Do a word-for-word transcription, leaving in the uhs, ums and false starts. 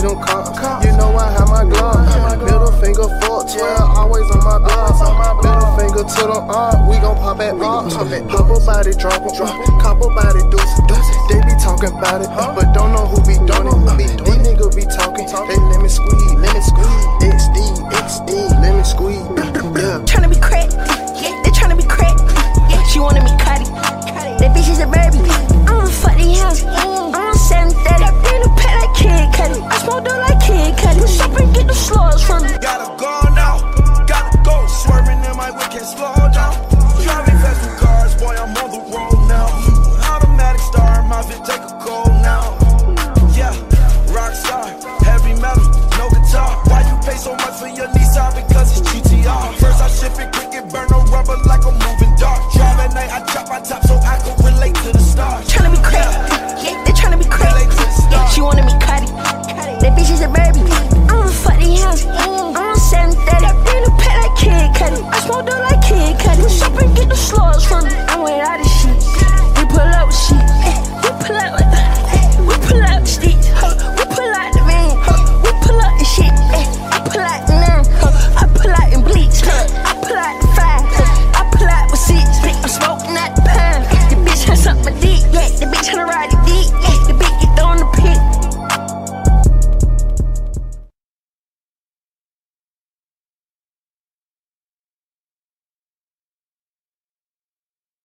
them cops. You know I have my glove. Middle finger fuck twelve, always on my glove. Middle finger to the arm, we gon' pop at arms. Pop a body, drop a drop, cop a body, deuce. They be talking about it, but